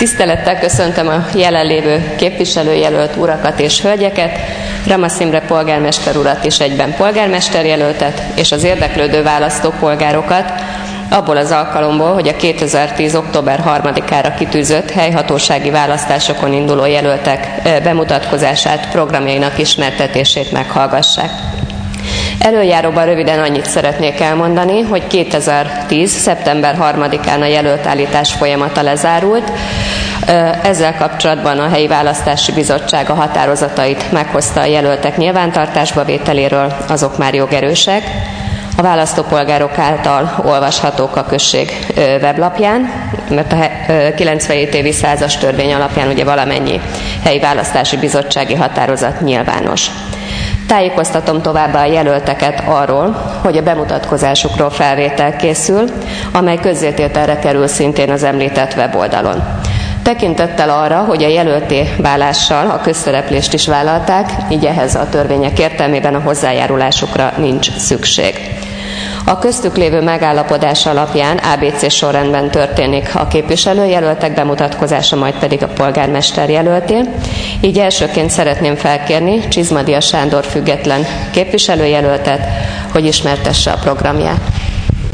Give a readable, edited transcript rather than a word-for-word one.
Tisztelettel köszöntöm a jelenlévő képviselőjelölt urakat és hölgyeket, Ramasz Imre polgármester urat és egyben polgármesterjelöltet, és az érdeklődő választópolgárokat abból az alkalomból, hogy a 2010. október 3-ára kitűzött helyhatósági választásokon induló jelöltek bemutatkozását, programjainak ismertetését meghallgassák. Előjáróban röviden annyit szeretnék elmondani, hogy 2010. szeptember 3-án a jelöltállítás folyamata lezárult. Ezzel kapcsolatban a helyi választási bizottság a határozatait meghozta a jelöltek nyilvántartásba vételéről, azok már jogerősek. A választópolgárok által olvashatók a község weblapján, mert a 97 évi százas törvény alapján ugye valamennyi helyi választási bizottsági határozat nyilvános. Tájékoztatom továbbá a jelölteket arról, hogy a bemutatkozásukról felvétel készül, amely közzétételre kerül szintén az említett weboldalon. Tekintettel arra, hogy a jelölté válással a közszereplést is vállalták, így ehhez a törvények értelmében a hozzájárulásukra nincs szükség. A köztük lévő megállapodás alapján ABC sorrendben történik a képviselőjelöltek bemutatkozása, majd pedig a polgármester jelölté. Így elsőként szeretném felkérni Csizmadia Sándor független képviselőjelöltet, hogy ismertesse a programját.